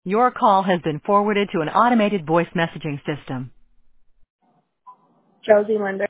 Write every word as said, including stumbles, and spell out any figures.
Your call has been forwarded to an automated voice messaging system. Josie Linder.